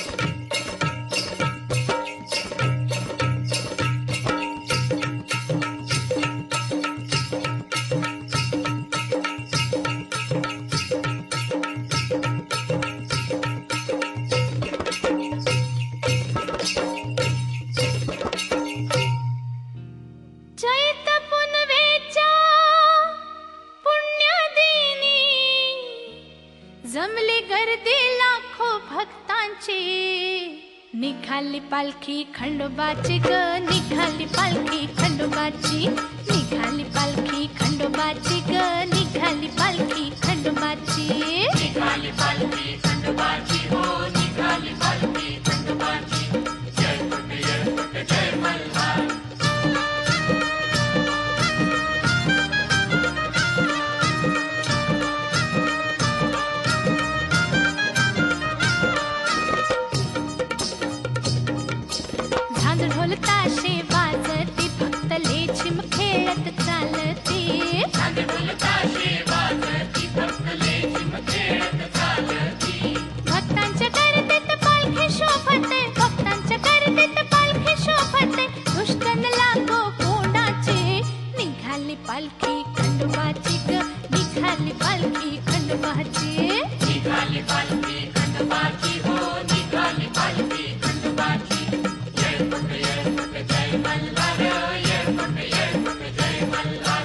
जमली गर्दी लाखो भक्तांची, निघाली पालखी खंडोबाची ग, निघाली पालखी खंडोबाची, निघाली पालखी खंडोबाची ग, निघाली पालखी खंडोबाची, निघाली पालखी खंडोबाची हो, निघाली पालखी खंडोबाची, जय कुट जय मल्हार. ढोल ताशे वाजती, भक्त लेझिम खेळत चालती, ढोल ताशे वाजती, भक्त लेझिम खेळत चालती. भक्तांच्या गर्दीत पालखी शोभते, भक्तांच्या गर्दीत पालखी शोभते, दुष्टन लागो कोणाचे, निघाली पालखी खंडोबाची ग, निघाली पालखी खंडोबाची, निघाली पालखी खंडोबाची हो, निघाली पालखी खंडोबाची, जय कुट जय मल्हार, जय कुट जय मल्हार.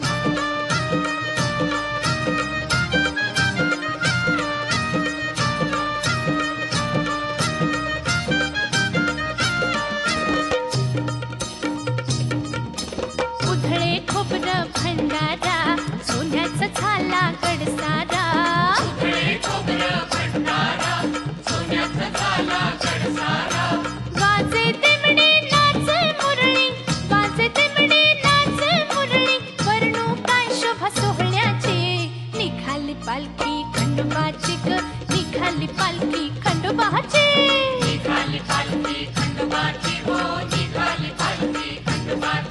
उधळे खोबरं भंडारा, सोन्याचा झाला गडसारा, उधळे खोबरं भंडारा, सोन्याचा झाला गडसारा. वाजे दिमडी नाचे मुरळी, वाजे दिमडी नाचे मुरळी, वर्णू काय शोभा सोहळ्याची, निघाली पालखी खंडोबाची ग, निघाली पालखी खंडोबाची, निघाली पालखी खंडोबाची हो, निघाली पालखी खंडोबाची.